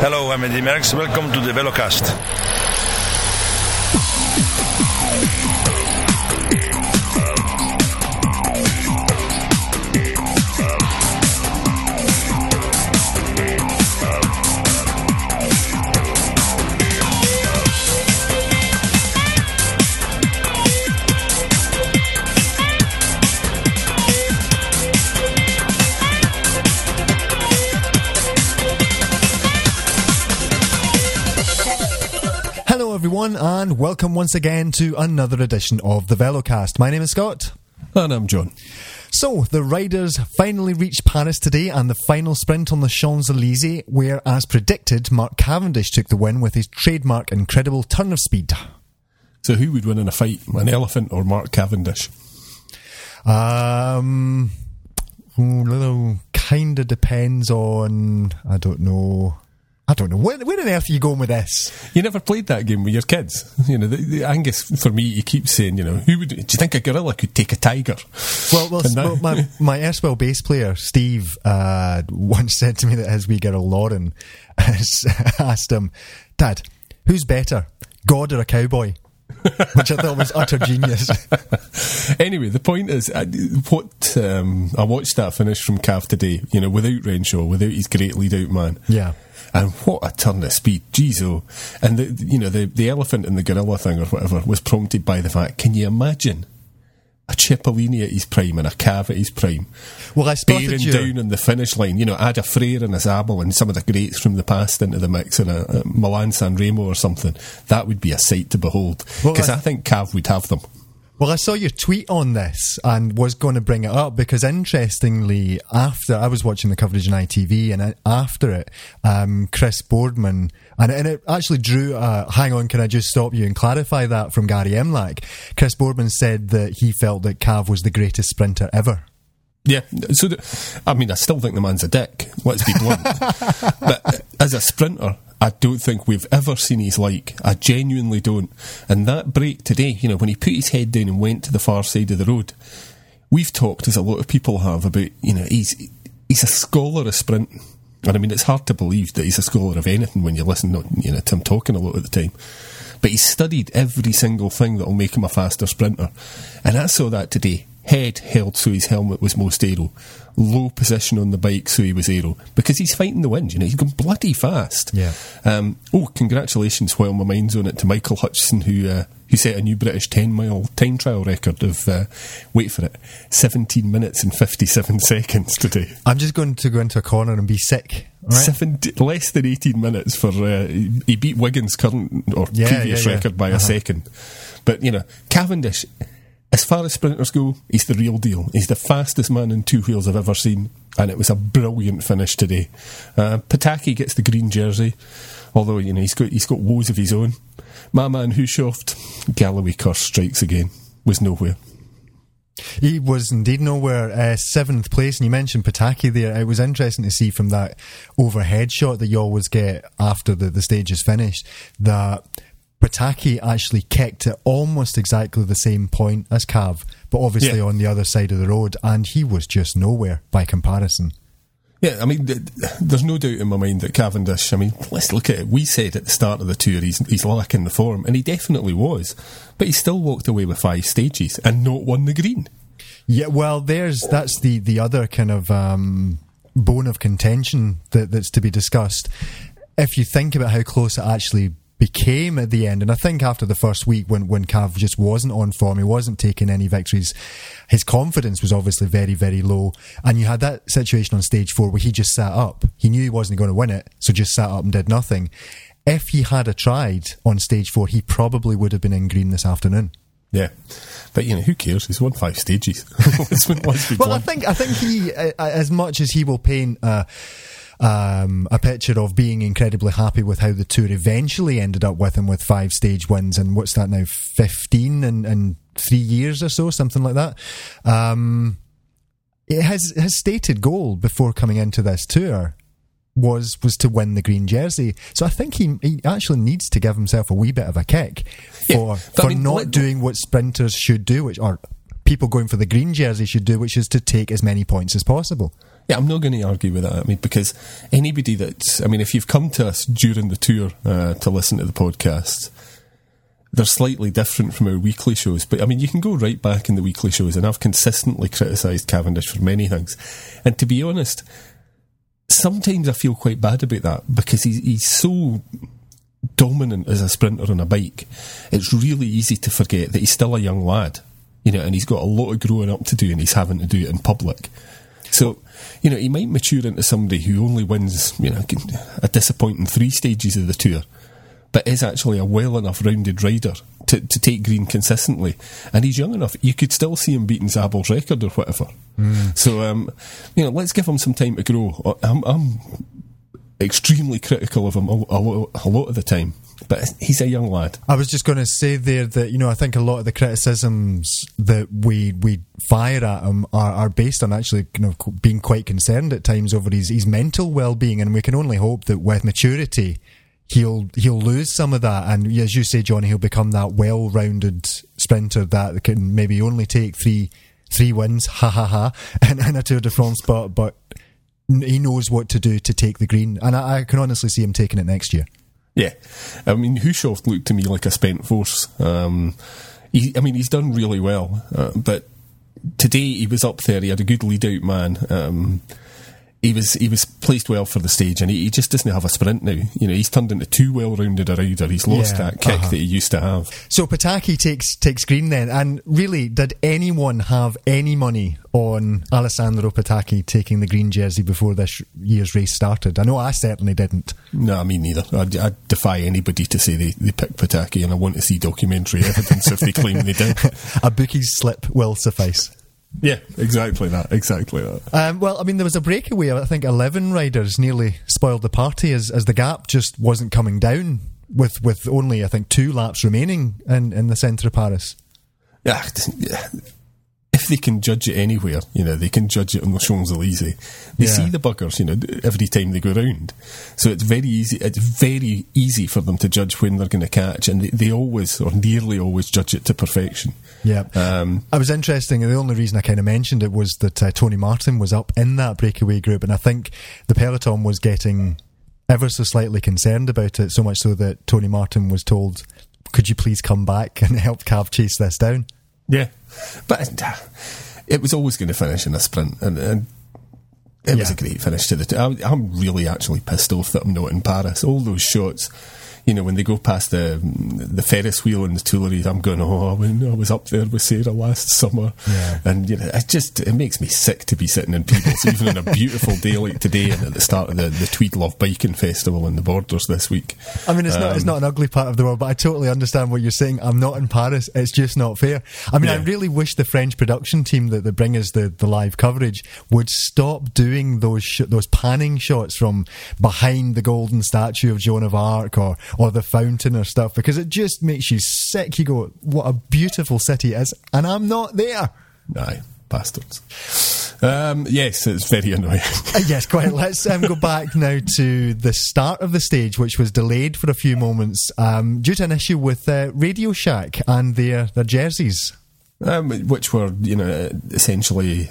Hello, I'm Eddie Merckx. Welcome to the Velocast. Everyone, and welcome once again to another edition of the Velocast. My name is Scott. And I'm John. So, the riders finally reached Paris today and the final sprint on the Champs-Elysees, where, as predicted, Mark Cavendish took the win with his trademark incredible turn of speed. So who would win in a fight, an elephant or Mark Cavendish? Kind of depends on, I don't know. Where on earth are you going with this? You never played that game with your kids. You know, the Angus, for me, he keeps saying, you know, do you think a gorilla could take a tiger? Well, my erstwhile bass player, Steve, once said to me that his wee girl, Lauren, asked him, Dad, who's better, God or a cowboy? Which I thought was utter genius. Anyway, the point is, I watched that finish from Cav today, you know, without Renshaw, without his great lead-out man. Yeah. And what a turn of speed, jeez oh. And the elephant and the gorilla thing or whatever was prompted by the fact, can you imagine a Cipollini at his prime and a Cav at his prime? Well, I spotted bearing you down on the finish line, you know, add a Freyr and a Zabel and some of the greats from the past into the mix and a Milan San Remo or something. That would be a sight to behold. Because I think Cav would have them. Well, I saw your tweet on this and was going to bring it up because, interestingly, after I was watching the coverage on ITV and after it, Chris Boardman, and it actually drew hang on, can I just stop you and clarify that from Gary Emlak? Chris Boardman said that he felt that Cav was the greatest sprinter ever. Yeah, so I still think the man's a dick, let's be blunt. But as a sprinter, I don't think we've ever seen his like. I genuinely don't. And that break today, you know, when he put his head down and went to the far side of the road, we've talked, as a lot of people have, about, you know, he's a scholar of sprint. And I mean, it's hard to believe that he's a scholar of anything when you listen to, you know, to him talking a lot at the time. But he's studied every single thing that'll make him a faster sprinter. And I saw that today. Head held so his helmet was most aero. Low position on the bike so he was aero. Because he's fighting the wind, you know, he's going bloody fast. Yeah. Congratulations, while my mind's on it, to Michael Hutchison, who set a new British 10-mile time trial record of, wait for it, 17 minutes and 57 seconds today. I'm just going to go into a corner and be sick. Right? Less than 18 minutes for... he beat Wiggins' current or previous record by a second. But, you know, Cavendish... As far as sprinters go, he's the real deal. He's the fastest man in two wheels I've ever seen, and it was a brilliant finish today. Pataki gets the green jersey, although, you know, he's got woes of his own. My man Hushovd, Galloway curse strikes again, was nowhere. He was indeed nowhere. 7th place, and you mentioned Pataki there. It was interesting to see from that overhead shot that you always get after the stage is finished that Pataki actually kicked at almost exactly the same point as Cav, but obviously on the other side of the road, and he was just nowhere by comparison. Yeah, I mean, there's no doubt in my mind that Cavendish, I mean, let's look at it. We said at the start of the tour he's lacking the form, and he definitely was, but he still walked away with 5 stages and not won the green. Yeah, well, that's the other kind of bone of contention that's to be discussed. If you think about how close it actually became at the end, and I think after the first week when Cav just wasn't on form, he wasn't taking any victories, his confidence was obviously very, very low, and you had that situation on stage 4 where he just sat up. He knew he wasn't going to win it, so just sat up and did nothing. If he had tried on stage 4, he probably would have been in green this afternoon. Yeah, but you know, who cares? He's won 5 stages. Well, I think he, as much as he will paint a picture of being incredibly happy with how the tour eventually ended up with him with 5 stage wins, and what's that now, 15 in 3 years or so, something like that. His stated goal before coming into this tour was to win the green jersey. So I think he actually needs to give himself a wee bit of a kick for not doing what sprinters should do, or people going for the green jersey should do, which is to take as many points as possible. Yeah, I'm not going to argue with that. I mean, because anybody if you've come to us during the tour to listen to the podcast, they're slightly different from our weekly shows. But I mean, you can go right back in the weekly shows, and I've consistently criticised Cavendish for many things. And to be honest, sometimes I feel quite bad about that, because he's so dominant as a sprinter on a bike. It's really easy to forget that he's still a young lad, and he's got a lot of growing up to do, and he's having to do it in public. So, he might mature into somebody who only wins, a disappointing 3 stages of the tour, but is actually a well enough rounded rider to take green consistently. And he's young enough. You could still see him beating Zabel's record or whatever. So, let's give him some time to grow. I'm extremely critical of him a lot of the time, but he's a young lad. I was just going to say there that, I think a lot of the criticisms that we fire at him are based on actually being quite concerned at times over his mental well-being, and we can only hope that with maturity he'll lose some of that, and as you say, Johnny, he'll become that well-rounded sprinter that can maybe only take three wins, in a Tour de France, but he knows what to do to take the green, and I can honestly see him taking it next year. Yeah, I mean, Hushovd looked to me like a spent force. He's done really well, but today he was up there. He had a good lead-out man. He was placed well for the stage, and he just doesn't have a sprint now. He's turned into too well-rounded a rider. He's lost that kick that he used to have. So Pataki takes green then, and really, did anyone have any money on Alessandro Pataki taking the green jersey before this year's race started? I know I certainly didn't. No, me neither. I defy anybody to say they picked Pataki, and I want to see documentary evidence if they claim they did. A bookie's slip will suffice. Yeah, exactly that. Well, I mean, there was a breakaway. I think 11 riders nearly spoiled the party as the gap just wasn't coming down with only, I think, 2 laps remaining in the centre of Paris. Yeah. If they can judge it anywhere, they can judge it on the Champs-Elysees. They see the buggers, every time they go round. So it's very easy for them to judge when they're going to catch, and they always, or nearly always, judge it to perfection. Yeah. I was interesting, and the only reason I kind of mentioned it was that Tony Martin was up in that breakaway group, and I think the peloton was getting ever so slightly concerned about it, so much so that Tony Martin was told, could you please come back and help Cav chase this down? Yeah, but it was always going to finish in a sprint, and it was a great finish to the I'm really actually pissed off that I'm not in Paris. All those shots, when they go past the Ferris wheel and the Tuileries, I'm going, I was up there with Sarah last summer, and it makes me sick to be sitting in Peebles, even on a beautiful day like today, and at the start of the Tweed Love Biking Festival in the Borders this week. I mean, it's not an ugly part of the world, but I totally understand what you're saying. I'm not in Paris. It's just not fair. I mean, I really wish the French production team that bring us the live coverage would stop doing those panning shots from behind the golden statue of Joan of Arc or the fountain or stuff, because it just makes you sick. You go, what a beautiful city it is, and I'm not there. Aye, bastards. Yes, it's very annoying. Yes, quite. Let's go back now to the start of the stage, which was delayed for a few moments due to an issue with Radio Shack and their jerseys. Which were, essentially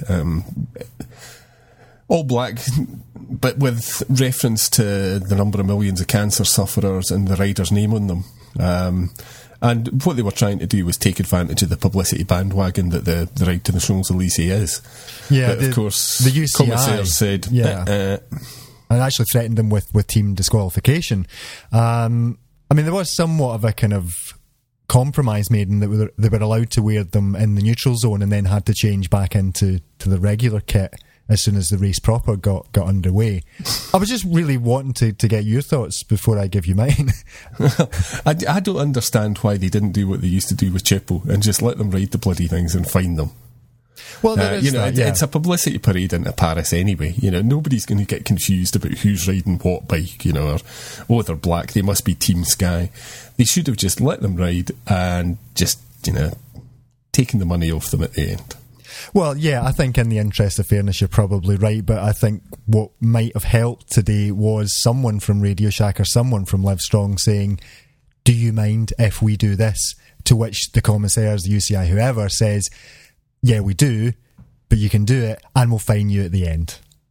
all black, but with reference to the number of millions of cancer sufferers and the rider's name on them. And what they were trying to do was take advantage of the publicity bandwagon that the Ride to the Champs-Elysees is. Yeah, but of course, the UCI commissaires said... and actually threatened them with team disqualification. I mean, there was somewhat of a kind of compromise made in that they were allowed to wear them in the neutral zone and then had to change back into the regular kit as soon as the race proper got underway. I was just really wanting to get your thoughts before I give you mine. I don't understand why they didn't do what they used to do with Chepo and just let them ride the bloody things and find them. Well, it's a publicity parade into Paris anyway. Nobody's going to get confused about who's riding what bike, or, they're black, they must be Team Sky. They should have just let them ride and just, taken the money off them at the end. Well, yeah, I think in the interest of fairness, you're probably right, but I think what might have helped today was someone from Radio Shack or someone from Livestrong saying, do you mind if we do this? To which the commissaires, the UCI, whoever, says, yeah, we do, but you can do it, and we'll fine you at the end.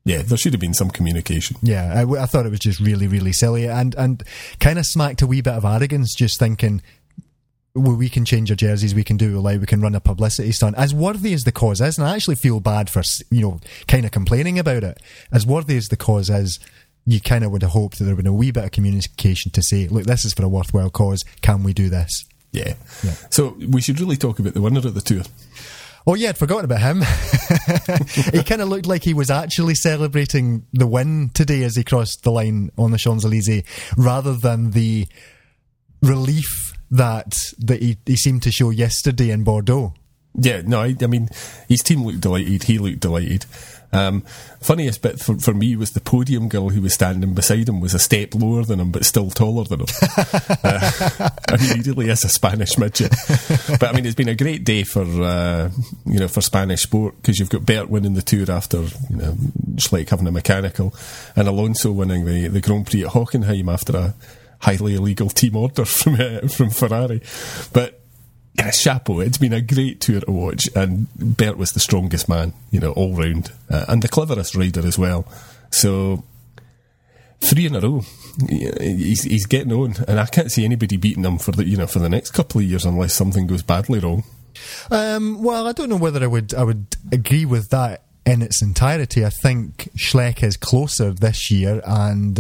Yeah, there should have been some communication. Yeah, I thought it was just really, really silly and kind of smacked a wee bit of arrogance, just thinking, well, we can change our jerseys, we can do it, like we can run a publicity stunt. As worthy as the cause is, and I actually feel bad for, kind of complaining about it, as worthy as the cause is, you kind of would have hoped that there would have been a wee bit of communication to say, look, this is for a worthwhile cause, can we do this? Yeah. So we should really talk about the winner of the tour. Oh yeah, I'd forgotten about him. He kind of looked like he was actually celebrating the win today as he crossed the line on the Champs-Elysees, rather than the relief that he seemed to show yesterday in Bordeaux. Yeah, no, I mean, his team looked delighted, he looked delighted. Funniest bit for me was the podium girl who was standing beside him was a step lower than him but still taller than him. I mean, he really is a Spanish midget. But I mean, it's been a great day for for Spanish sport, because you've got Bert winning the Tour after Schleck having a mechanical, and Alonso winning the Grand Prix at Hockenheim after a highly illegal team order from Ferrari. But yeah, chapeau, it's been a great tour to watch, and Bert was the strongest man, all round, and the cleverest rider as well. So 3 in a row, he's getting on, and I can't see anybody beating him for the next couple of years unless something goes badly wrong. Well, I don't know whether I would agree with that in its entirety. I think Schleck is closer this year, and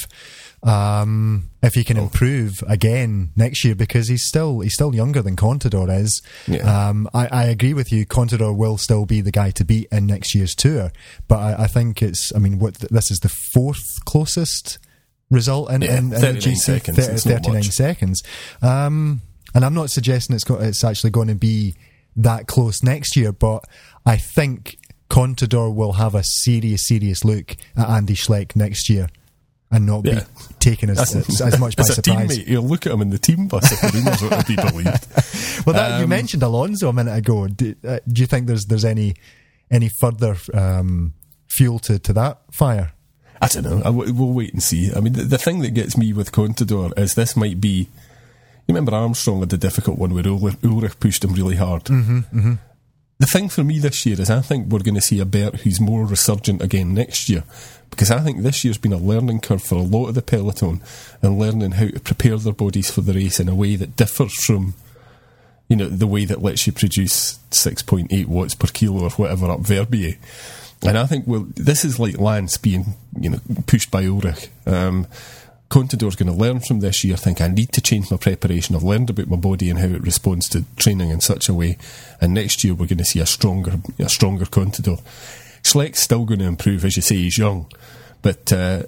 if he can improve again next year, because he's still younger than Contador is. Yeah. I agree with you. Contador will still be the guy to beat in next year's tour, but I think this is the 4th closest result in the GC. Seconds. 39 seconds. And I'm not suggesting it's actually going to be that close next year, but I think Contador will have a serious look at Andy Schleck next year and not be taken as much by surprise. As a teammate, you'll look at him in the team bus if the rumours are to be believed. Well, you mentioned Alonso a minute ago. Do you think there's any further fuel to that fire? I don't know. We'll wait and see. I mean, the thing that gets me with Contador is this might be... You remember Armstrong had the difficult one where Ulrich pushed him really hard? Mm-hmm, mm-hmm. The thing for me this year is I think we're going to see a Bert who's more resurgent again next year, because I think this year's been a learning curve for a lot of the peloton, and learning how to prepare their bodies for the race in a way that differs from the way that lets you produce 6.8 watts per kilo or whatever up Verbier. And I think this is like Lance being pushed by Ulrich. Contador's going to learn from this year, think, I need to change my preparation. I've learned about my body and how it responds to training in such a way. And next year we're going to see a stronger Contador. Schleck's still going to improve, as you say, he's young. But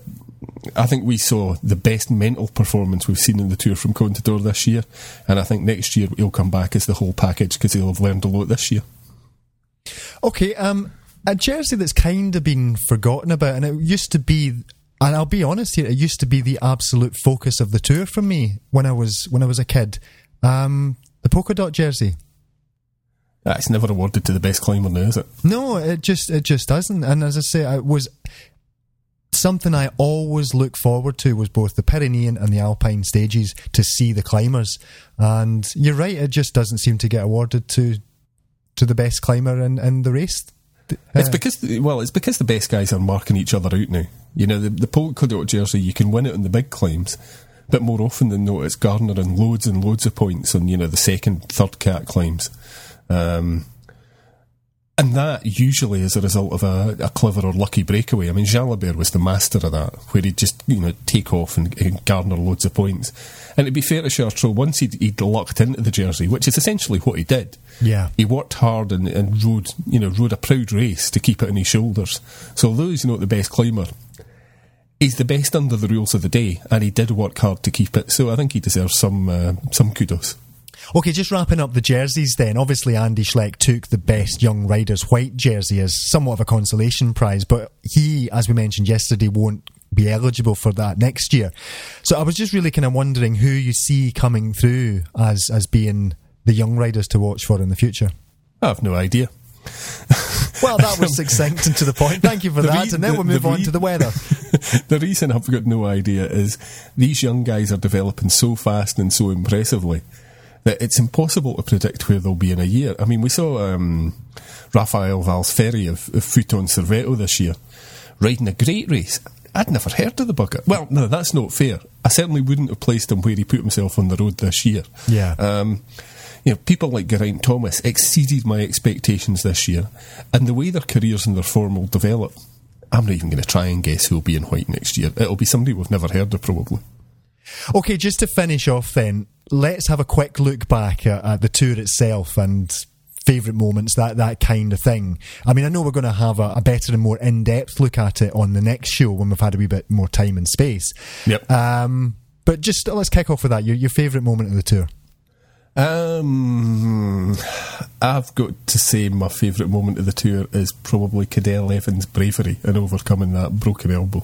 I think we saw the best mental performance we've seen in the Tour from Contador this year. And I think next year he'll come back as the whole package, because he'll have learned a lot this year. Okay, a jersey that's kind of been forgotten about, and it used to be... And I'll be honest here, it used to be the absolute focus of the tour for me when I was a kid. The polka dot jersey. It's never awarded to the best climber now, is it? No, it just doesn't. And as I say, it was something I always look forward to, was both the Pyrenean and the Alpine stages, to see the climbers. And you're right, it just doesn't seem to get awarded to the best climber in the race. It's because the best guys are marking each other out now. The polka dot jersey, you can win it on the big climbs, but more often than not, it's garnering loads and loads of points on the second, third cat climbs, and that usually is a result of a clever or lucky breakaway. I mean, Jalabert was the master of that, where he'd just take off and garner loads of points. And to be fair to Chartreux, once he'd lucked into the jersey, which is essentially what he did. Yeah, he worked hard and rode a proud race to keep it on his shoulders. So although he's not the best climber, he's the best under the rules of the day, and he did work hard to keep it. So I think he deserves some kudos. Okay, just wrapping up the jerseys then. Obviously, Andy Schleck took the best young rider's white jersey as somewhat of a consolation prize, but he, as we mentioned yesterday, won't be eligible for that next year. So I was just really kind of wondering who you see coming through as being the young riders to watch for in the future. I have no idea. Well, that was succinct and to the point. Thank you for that. And then we'll move on to the weather. The reason I've got no idea is these young guys are developing so fast and so impressively that it's impossible to predict where they'll be in a year. I mean, we saw Rafael Valsferi of Futon Servetto this year, riding a great race. I'd never heard of the bugger. Well, no, that's not fair. I certainly wouldn't have placed him where he put himself on the road this year. Yeah. People like Geraint Thomas exceeded my expectations this year, and the way their careers and their form will develop, I'm not even going to try and guess who'll be in white next year. It'll be somebody we've never heard of, probably. Okay, just to finish off then, let's have a quick look back at the tour itself and favourite moments, that kind of thing. I mean, I know we're going to have a better and more in-depth look at it on the next show when we've had a wee bit more time and space. Yep. But just let's kick off with that. Your favourite moment of the tour? I've got to say my favourite moment of the tour is probably Cadel Evans' bravery in overcoming that broken elbow.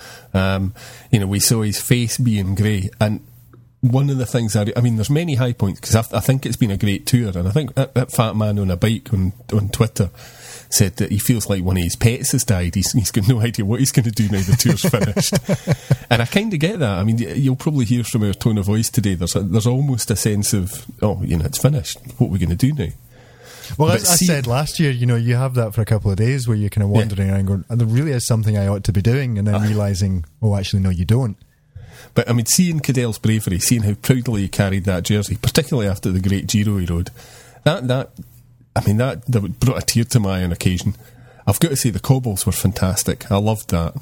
We saw his face being grey, and one of the things I mean, there's many high points, because I think it's been a great tour, and I think that Fat Man on a Bike on Twitter said that he feels like one of his pets has died. He's got no idea what he's going to do now the tour's finished. And I kind of get that. I mean, you'll probably hear from our tone of voice today, there's almost a sense of, it's finished. What are we going to do now? Well, as I said last year, you have that for a couple of days where you're kind of wandering around going, there really is something I ought to be doing, and then realising, actually, no, you don't. But, I mean, seeing Cadel's bravery, seeing how proudly he carried that jersey, particularly after the great Giro he rode, that brought a tear to my eye on occasion. I've got to say the cobbles were fantastic. I loved that.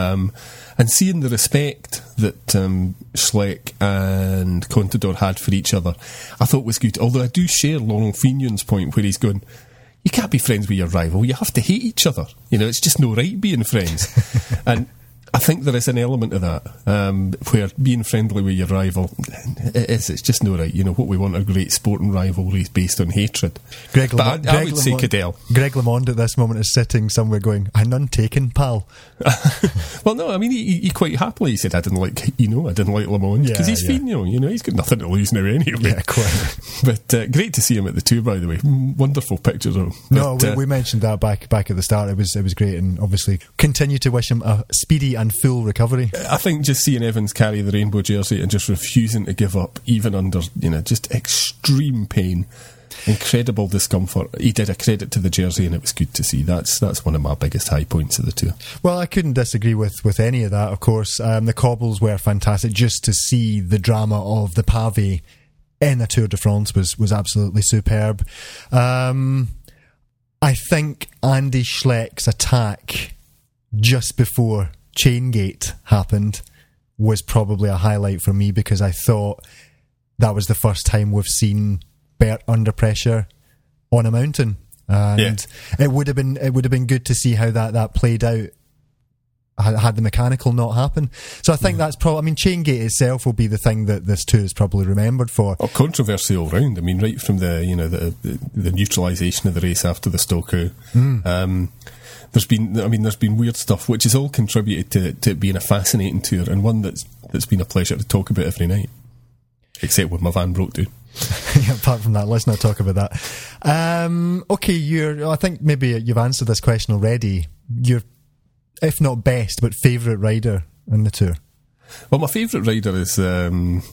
And seeing the respect that Schleck and Contador had for each other, I thought was good. Although I do share Laurent Fignon's point where he's going, you can't be friends with your rival, you have to hate each other. It's just no right being friends. And I think there is an element of that, where being friendly with your rival, it's just no right. What we want are great sporting rivalries based on hatred. I would say Cadel. Greg LeMond at this moment is sitting somewhere going, "I'm none taken, pal." Well, no, I mean, he quite happily said, I didn't like LeMond, because he's Fignon, he's got nothing to lose now anyway. Yeah, quite. But great to see him at the tour, by the way. Wonderful pictures of him. No, we mentioned that back at the start. It was great, and obviously continue to wish him a speedy and full recovery. I think just seeing Evans carry the rainbow jersey and just refusing to give up, even under just extreme pain, incredible discomfort, he did a credit to the jersey, and it was good to see. That's one of my biggest high points of the tour. Well, I couldn't disagree with any of that, of course. The cobbles were fantastic. Just to see the drama of the pavé in a Tour de France was absolutely superb. I think Andy Schleck's attack just before Chaingate happened was probably a highlight for me, because I thought that was the first time we've seen Bert under pressure on a mountain, and it would have been good to see how that played out had the mechanical not happen. So I think that's probably, Chaingate itself will be the thing that this tour is probably remembered for. Controversy all round. I mean, right from the neutralisation of the race after the Stokoe. There's been weird stuff, which has all contributed to it being a fascinating tour, and one that's been a pleasure to talk about every night. Except when my van broke down. Apart from that, let's not talk about that. Okay, I think maybe you've answered this question already. Your, if not best, but favourite rider on the tour? Well, my favourite rider is, I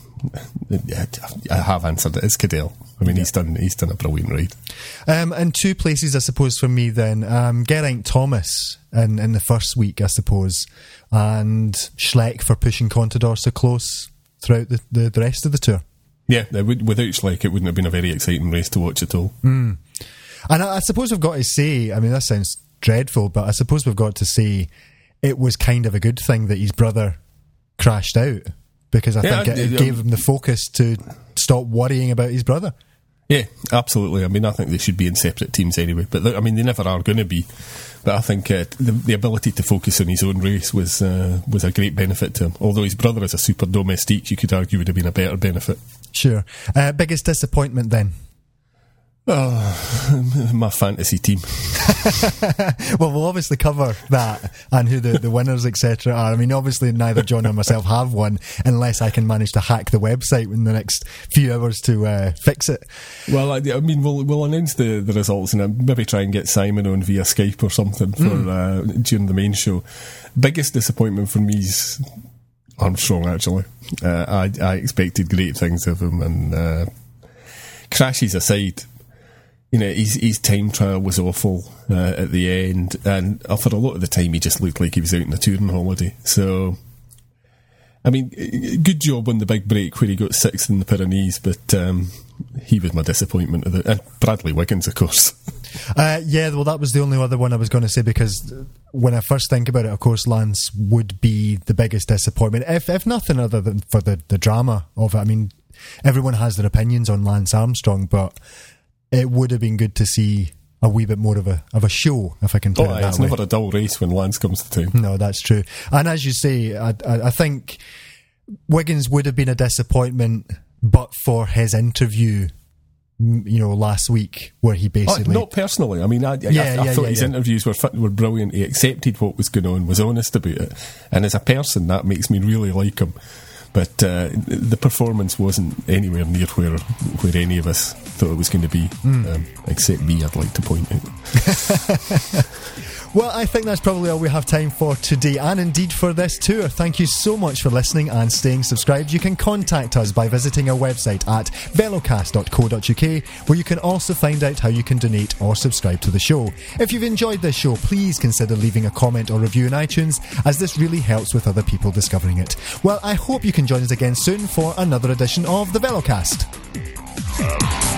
have answered it, it's Cadel. I mean, he's done a brilliant ride. And two places, I suppose, for me then. Geraint Thomas in the first week, I suppose, and Schleck for pushing Contador so close throughout the rest of the tour. Yeah, without Schleck, it wouldn't have been a very exciting race to watch at all. And I suppose we've got to say, I mean, that sounds dreadful, but I suppose we've got to say it was kind of a good thing that his brother crashed out, because I think it gave him the focus to stop worrying about his brother. Yeah, absolutely. I mean, I think they should be in separate teams anyway, but they never are going to be. But I think the ability to focus on his own race was a great benefit to him. Although his brother is a super domestique, you could argue would have been a better benefit. Sure. Biggest disappointment then? Oh, my fantasy team. Well, we'll obviously cover that and who the winners, etc. are. I mean, obviously neither John or myself have one, unless I can manage to hack the website in the next few hours to fix it. Well, I mean, we'll announce the results and maybe try and get Simon on via Skype or something for during the main show. Biggest disappointment for me is Armstrong, actually. I expected great things of him, and crashes aside, his time trial was awful at the end, and for a lot of the time he just looked like he was out on a touring holiday. So, I mean, good job on the big break where he got 6th in the Pyrenees, but he was my disappointment. And Bradley Wiggins, of course. Well, that was the only other one I was going to say, because when I first think about it, of course, Lance would be the biggest disappointment, if nothing other than for the drama of it. I mean, everyone has their opinions on Lance Armstrong, but it would have been good to see a wee bit more of a show, if I can put it that way. It's never a dull race when Lance comes to town. No, that's true. And as you say, I think Wiggins would have been a disappointment, but for his interview, last week, where he basically... not personally. I mean, I thought his interviews were brilliant. He accepted what was going on, was honest about it. And as a person, that makes me really like him. But the performance wasn't anywhere near where any of us thought it was going to be, except me, I'd like to point out. Well, I think that's probably all we have time for today, and indeed for this tour. Thank you so much for listening and staying subscribed. You can contact us by visiting our website at velocast.co.uk, where you can also find out how you can donate or subscribe to the show. If you've enjoyed this show, please consider leaving a comment or review in iTunes, as this really helps with other people discovering it. Well, I hope you can join us again soon for another edition of the Velocast.